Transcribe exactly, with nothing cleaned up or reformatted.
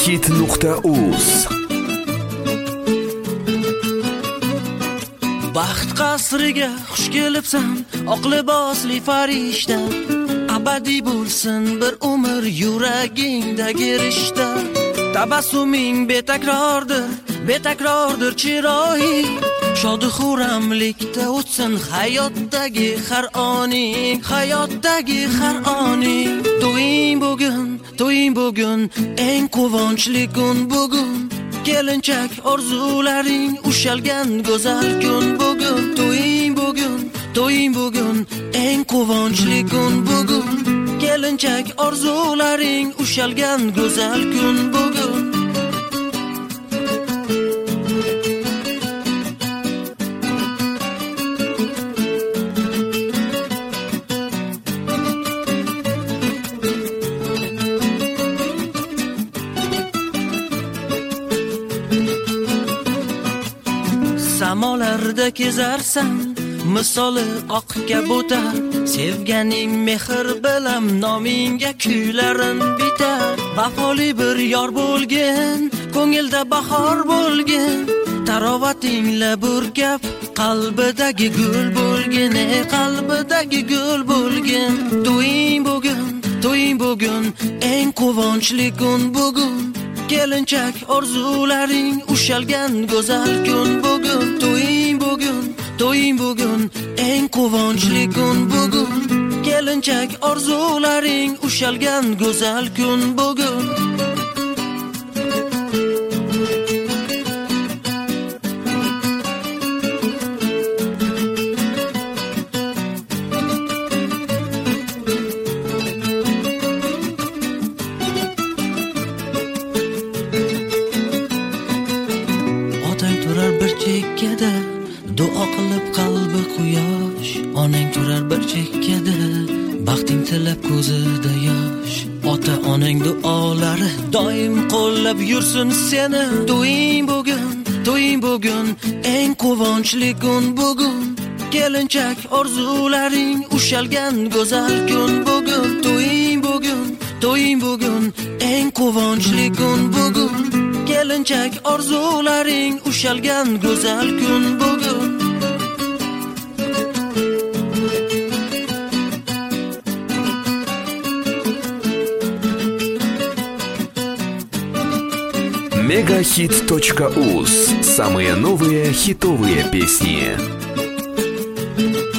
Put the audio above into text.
megahit nuqta uz. Baxt qasriga xush kelibsan, oq libosli farishta. Abadiy bo'lsin bir umr yuragingdagi rishta. Tabassuming betakrordir, betakrordir chiroyi. Shodi xuramlikda o'tsin hayotdagi har oning, hayotdagi har oning. To'ying bugun, to'ying bugun, eng quvonchli kun bugun. Kelinchak orzularing ushalgan go'zal kun bugun. To'ying bugun, to'ying bugun, eng quvonchli kun bugun. Kelinchak orzularing ushalgan go'zal kun bugun. Samolarda kezarsan, misoli oq kabutar. Sevganing mehr bilan nomingga kuylarin bitar. Vafoli bir yor bo'lgin, ko'ngilda bahor bo'lgin. Tarovatingla burkab, qalbidagi gul bo'lgin, ey qalbidagi gul bo'lgin. To'ying bugun, to'ying bugun, eng quvonchli kun bugun. Kelinchak orzularing ushalgan go'zal kun bugun. To'ying bugun, to'ying bugun, eng quvonchli kun bugun. Kelinchak orzularing ushalgan go'zal kun bugun. Duo qilib qalbi quyosh, onang turar bir chekkada, baxting tilab ko'zida yosh. Ota onang duolari doim qo'llab yursin seni. To'ying bugun, to'ying bugun, eng quvonchli kun bugun. Kelinchak orzularing ushalgan go'zal kun bugun. To'ying bugun, to'ying bugun, eng quvonchli kun bugun. Kelinchak orzularing ushalgan go'zal kun bugun. мегахит точка уз. Самые новые хитовые песни.